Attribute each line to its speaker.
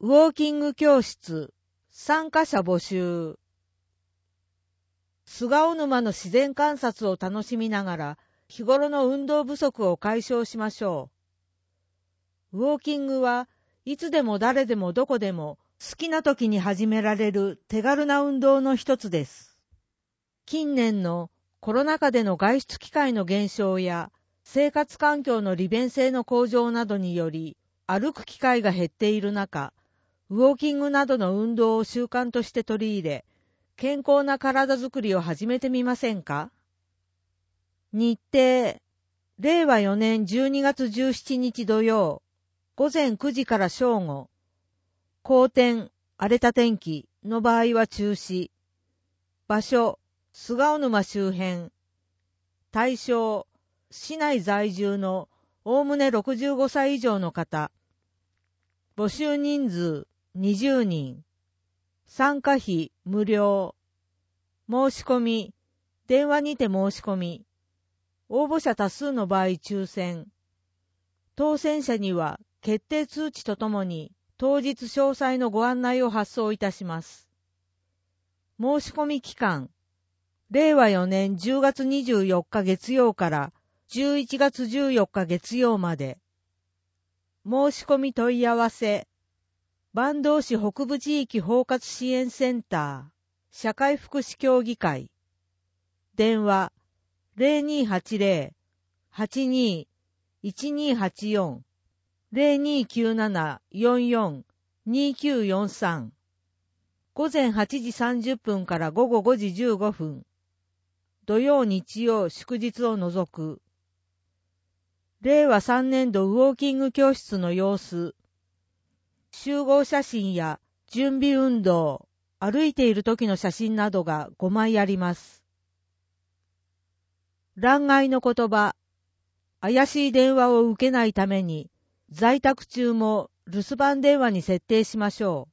Speaker 1: ウォーキング教室、参加者募集。菅生沼の自然観察を楽しみながら、日頃の運動不足を解消しましょう。ウォーキングはいつでも誰でもどこでも好きな時に始められる手軽な運動の一つです。近年のコロナ禍での外出機会の減少や生活環境の利便性の向上などにより歩く機会が減っている中、ウォーキングなどの運動を習慣として取り入れ、健康な体づくりを始めてみませんか？日程、令和4年12月17日土曜、午前9時から正午。好天、荒れた天気の場合は中止。場所、菅生沼周辺。対象、市内在住のおおむね65歳以上の方。募集人数20人。参加費無料。申し込み、電話にて申し込み。応募者多数の場合抽選。当選者には決定通知とともに当日詳細のご案内を発送いたします。申し込み期間、令和4年10月24日月曜から11月14日月曜まで。申し込み問い合わせ、坂東市北部地域包括支援センター、社会福祉協議会。電話、0280-82-1284、0297-44-2943。午前8時30分から午後5時15分。土曜日曜祝日を除く。令和3年度ウォーキング教室の様子。集合写真や準備運動、歩いている時の写真などが5枚あります。欄外の言葉。怪しい電話を受けないために、在宅中も留守番電話に設定しましょう。